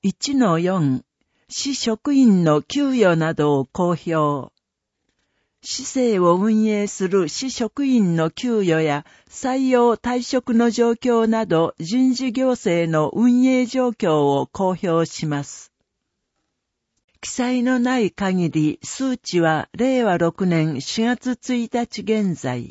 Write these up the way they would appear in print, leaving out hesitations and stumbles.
1-4、市職員の給与などを公表。市政を運営する市職員の給与や採用退職の状況など人事行政の運営状況を公表します。記載のない限り数値は令和6年4月1日現在。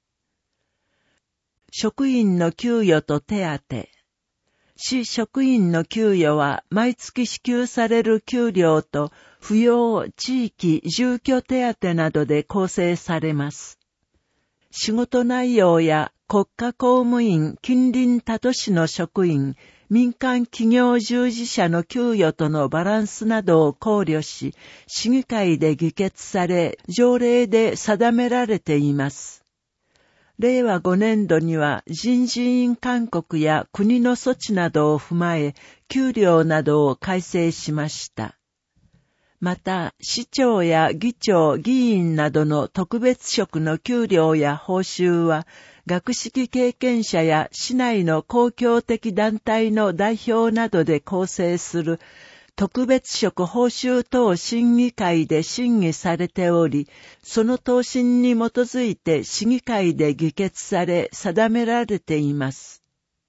職員の給与と手当。市職員の給与は毎月支給される給料と扶養地域住居手当などで構成されます。仕事内容や国家公務員近隣他都市の職員、民間企業従事者の給与とのバランスなどを考慮し、市議会で議決され、条例で定められています。令和5年度には人事院勧告や国の措置などを踏まえ、給料などを改正しました。また、市長や議長、議員などの特別職の給料や報酬は、学識経験者や市内の公共的団体の代表などで構成する特別職報酬等審議会で審議されており、その答申に基づいて市議会で議決され定められています。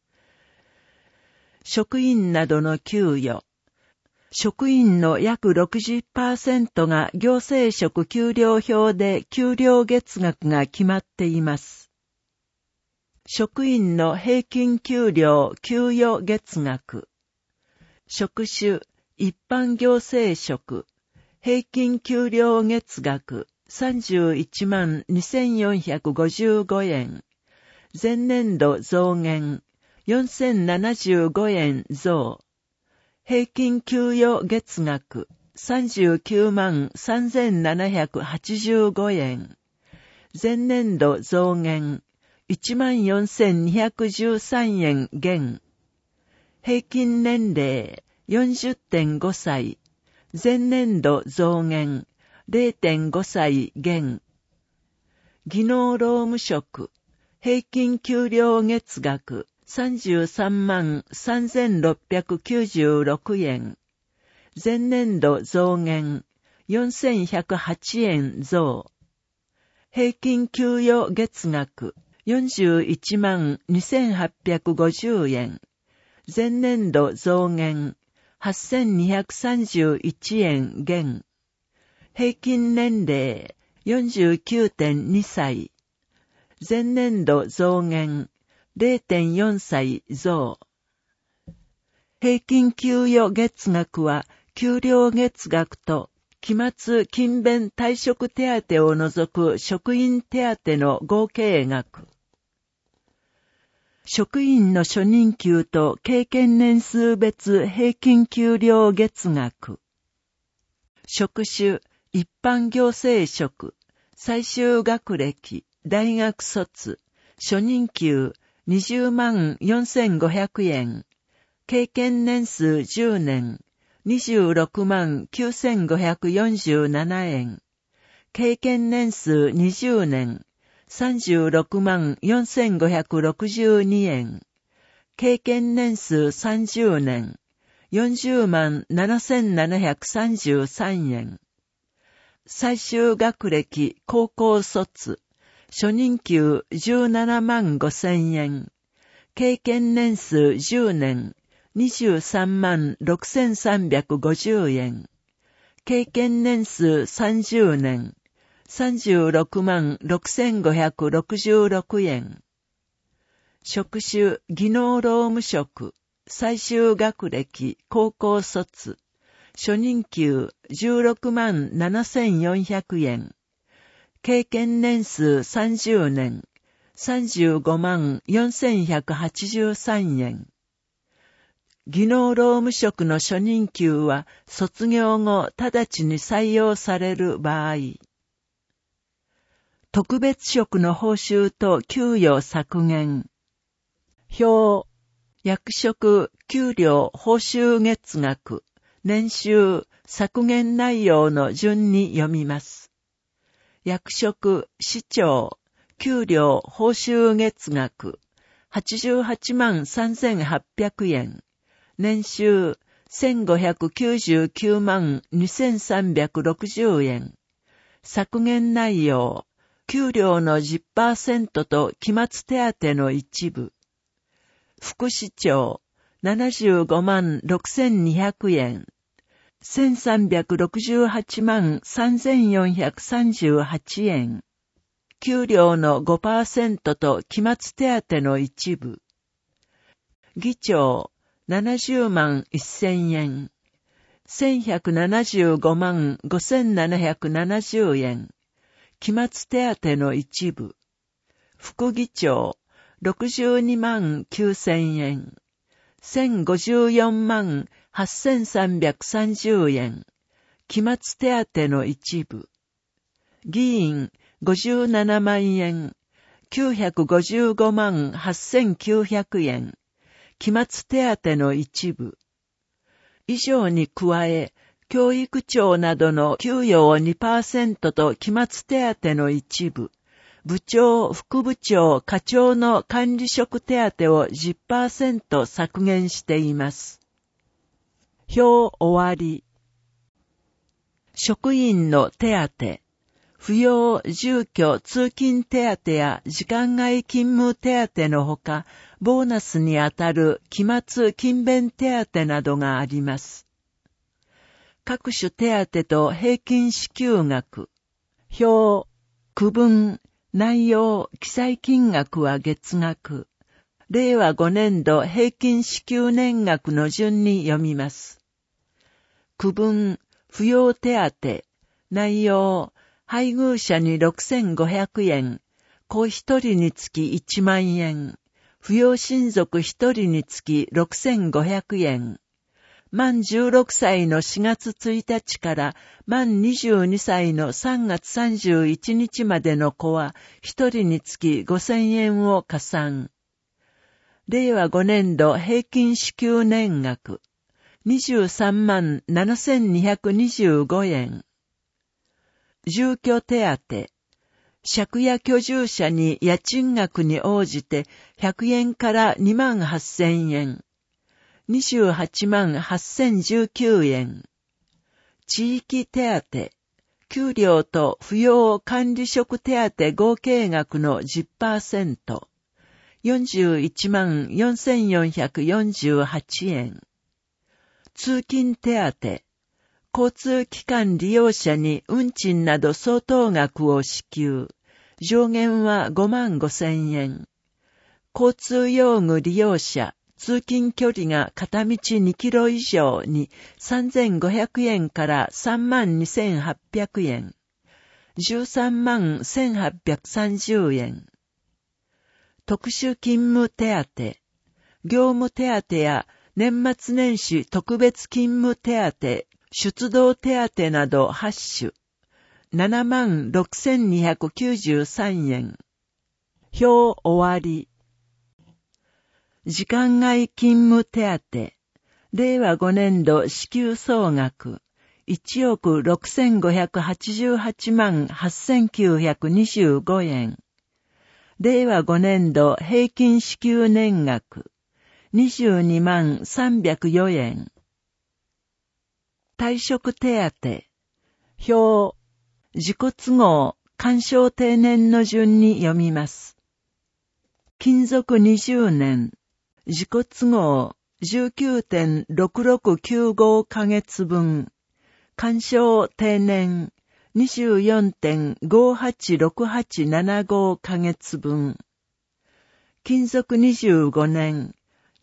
職員などの給与。職員の約 60% が行政職給料表で給料月額が決まっています。職員の平均給料給与月額。職種一般行政職、平均給料月額31万2455円。前年度増減4075円増。平均給与月額39万3785円。前年度増減14,213円減。平均年齢40.5 歳。前年度増減 0.5 歳減。技能労務職。平均給料月額33万3696円。前年度増減4108円増。平均給与月額41万2850円。前年度増減8231円減。平均年齢 49.2 歳。前年度増減 0.4 歳増。平均給与月額は給料月額と期末勤勉退職手当を除く職員手当の合計額。職員の初任給と経験年数別平均給料月額。職種、一般行政職、最終学歴、大学卒、初任給20万4500円。経験年数10年、26万9547円。経験年数20年、36万4562円。経験年数30年、40万7733円。最終学歴高校卒、初任給17万5000円。経験年数10年、23万6350円。経験年数30年、36万6566円。職種、技能労務職、最終学歴、高校卒、初任給16万7400円。経験年数30年、35万4183円。技能労務職の初任給は卒業後直ちに採用される場合。特別職の報酬と給与削減。表、役職、給料、報酬月額、年収、削減内容の順に読みます。役職、市長、給料、報酬月額、88万3800円。年収、 1599万2360円。削減内容、給料の 10% と期末手当の一部。副市長、75万6200円。1368万3438円。給料の 5% と期末手当の一部。議長、70万1000円。1175万5770円。期末手当の一部。副議長、62万9000円。1054万8330円。期末手当の一部。議員、57万円。955万8900円。期末手当の一部。以上に加え、教育長などの給与を 2% と期末手当の一部、部長、副部長、課長の管理職手当を 10% 削減しています。表終わり。職員の手当、扶養、住居、通勤手当や時間外勤務手当のほか、ボーナスにあたる期末勤勉手当などがあります。各種手当と平均支給額、表、区分、内容、記載金額は月額。令和5年度平均支給年額の順に読みます。区分、扶養手当、内容、配偶者に6500円、子一人につき1万円、扶養親族一人につき6500円。満16歳の4月1日から満22歳の3月31日までの子は一人につき5000円を加算。令和5年度平均支給年額、23万7225円。住居手当、借家居住者に家賃額に応じて100円から2万8000円。28万8019円。地域手当、給料と扶養管理職手当合計額の 10%。41万4448円。通勤手当、交通機関利用者に運賃など相当額を支給。上限は5万5000円。交通用具利用者、通勤距離が片道2キロ以上に3500円から3万2800円。13万1830円。特殊勤務手当、業務手当や年末年始特別勤務手当、出動手当など8種。7万6293円。表終わり。時間外勤務手当、令和5年度支給総額、1億6588万8925円。令和5年度平均支給年額、22万304円。退職手当、表、自己都合、干渉定年の順に読みます。勤続20年、自己都合 19.6695 ヶ月分、干渉定年 24.586875 ヶ月分、勤続25年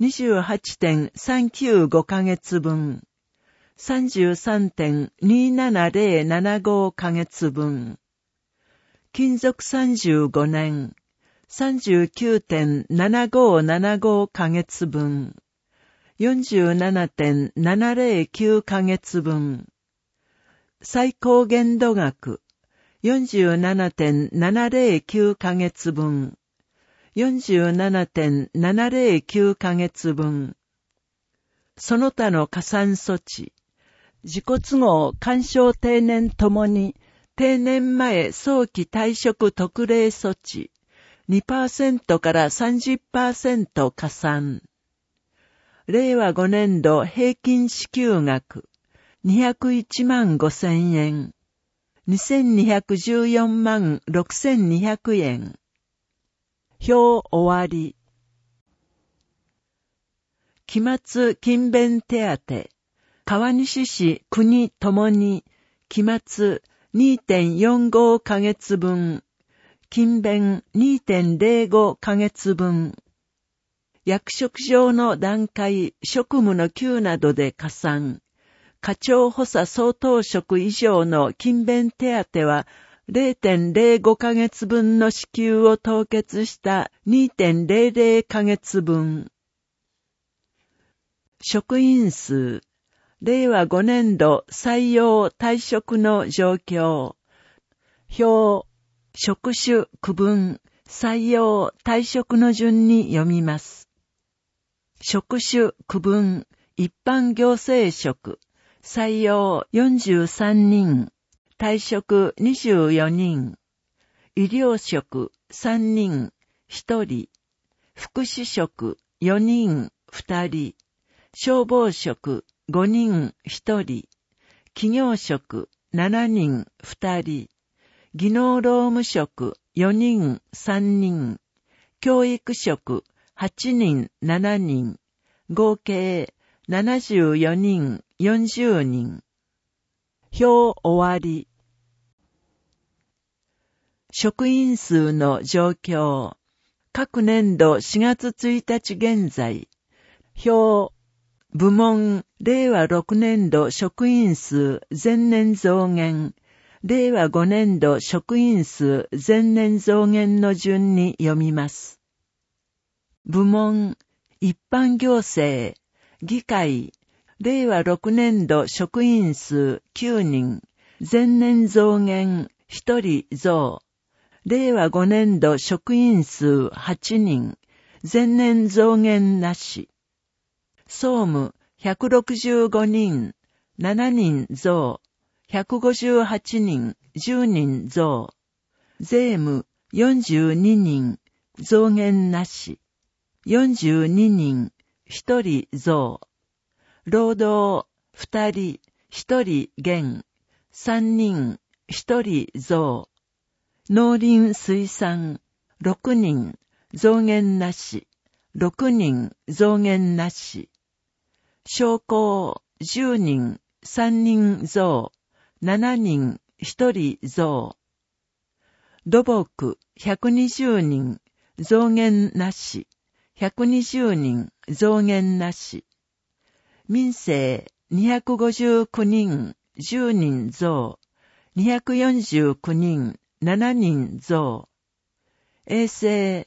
28.395 ヶ月分、33.27075 ヶ月分。勤続35年、39.7575 ヶ月分。47.709 ヶ月分。最高限度額、47.709 ヶ月分。47.709 ヶ月分。その他の加算措置、自己都合干渉定年ともに定年前早期退職特例措置 2% から 30% 加算。 令和5年度平均支給額201万5,000円。2214万6,200円。表終わり。期末勤勉手当。川西市国ともに、期末 2.45 ヶ月分。勤勉 2.05 ヶ月分。役職上の段階、職務の級などで加算。課長補佐総統職以上の勤勉手当は 0.05 ヶ月分の支給を凍結した 2.00 ヶ月分。職員数。令和5年度採用退職の状況。表。職種区分。採用退職の順に読みます。職種区分。一般行政職。採用43人。退職24人。医療職3人。1人。福祉職4人。2人。消防職5人1人。企業職7人2人。技能労務職4人3人。教育職8人7人。合計74人40人。表終わり。職員数の状況。各年度4月1日現在。表。部門、令和6年度職員数前年増減。令和5年度職員数前年増減の順に読みます。部門、一般行政、議会、令和6年度職員数9人、前年増減1人増。令和5年度職員数8人、前年増減なし。総務165人、7人増。158人、10人増。税務42人、増減なし。42人、1人増。労働2人、1人減。3人、1人増。農林水産6人、増減なし。6人、増減なし。商工10人、3人増。7人、1人増。土木120人、増減なし。120人、増減なし。民生259人、10人増。249人、7人増。衛生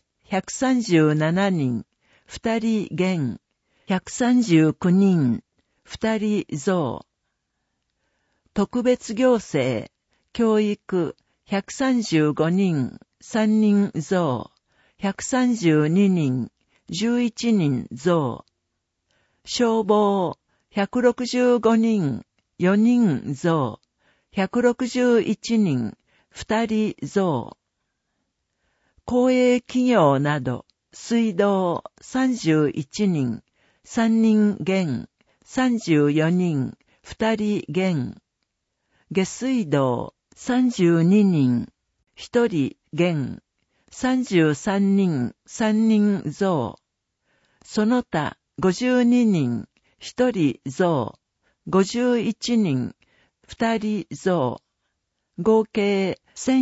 137人、2人減。139人、2人増。特別行政、教育、135人、3人増。132人、11人増。消防、165人、4人増。161人、2人増。公営企業など、水道、31人、3人減。34人、2人減。下水道、32人、1人減。33人、3人増。その他、52人、1人増。51人、2人増。合計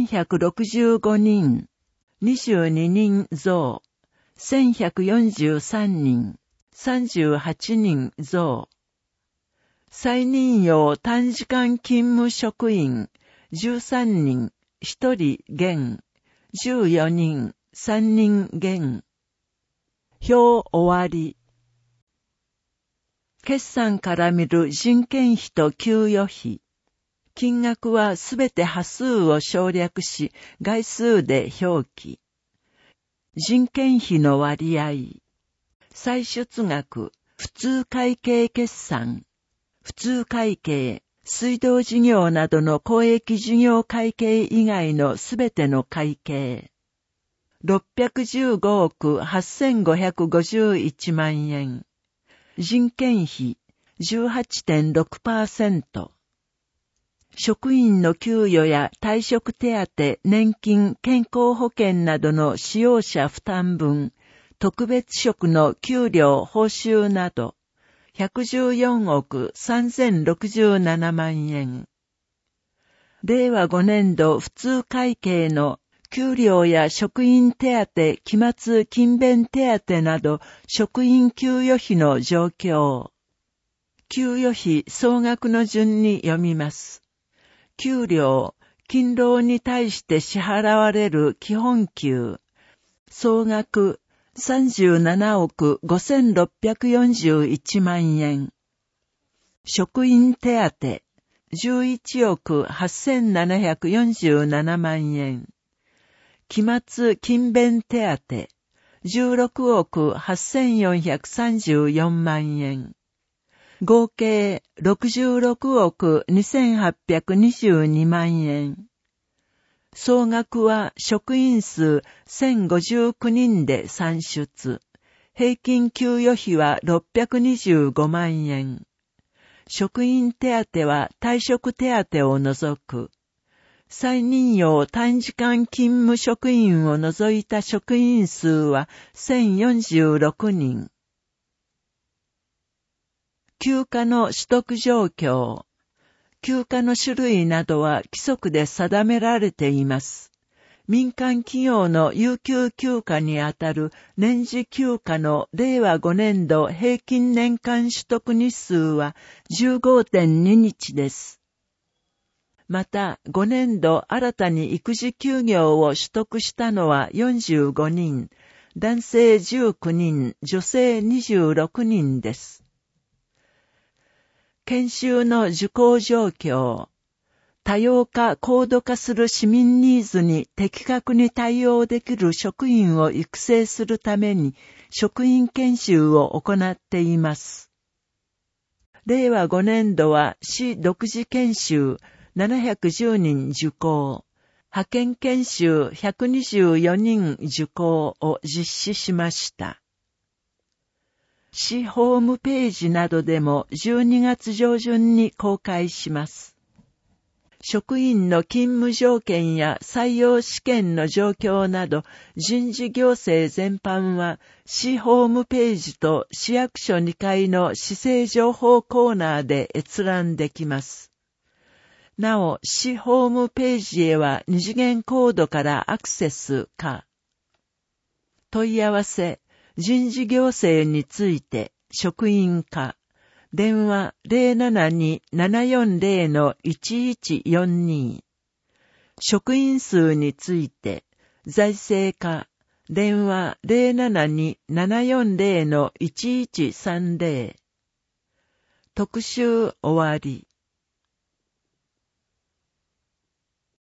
1165人、22人増。1143人、38人増。再任用短時間勤務職員13人、1人減。14人、3人減。表終わり。決算から見る人件費と給与費。金額はすべて波数を省略し、概数で表記。人件費の割合。歳出額、普通会計決算。普通会計、水道事業などの公益事業会計以外のすべての会計。615億8551万円。 人件費 18.6%。職員の給与や退職手当、年金、健康保険などの使用者負担分、特別職の給料報酬など、114億3067万円。令和5年度普通会計の給料や職員手当、期末勤勉手当など職員給与費の状況。給与費総額の順に読みます。給料、勤労に対して支払われる基本給。総額37億5641万円。職員手当、11億8747万円。期末勤勉手当、16億8434万円。合計66億2822万円。総額は職員数1059人で算出。平均給与費は625万円。職員手当は退職手当を除く。再任用短時間勤務職員を除いた職員数は1046人。休暇の取得状況。休暇の種類などは規則で定められています。民間企業の有給休暇にあたる年次休暇の令和5年度平均年間取得日数は 15.2 日です。また、5年度新たに育児休業を取得したのは45人、男性19人、女性26人です。研修の受講状況。多様化、高度化する市民ニーズに的確に対応できる職員を育成するために職員研修を行っています。令和5年度は市独自研修710人受講、派遣研修124人受講を実施しました。市ホームページなどでも12月上旬に公開します。職員の勤務条件や採用試験の状況など人事行政全般は市ホームページと市役所2階の市政情報コーナーで閲覧できます。なお、市ホームページへは二次元コードからアクセスか。問い合わせ、人事行政について職員課。電話 072-740-1142 職員数について財政課電話 072-740-1130 特集終わり。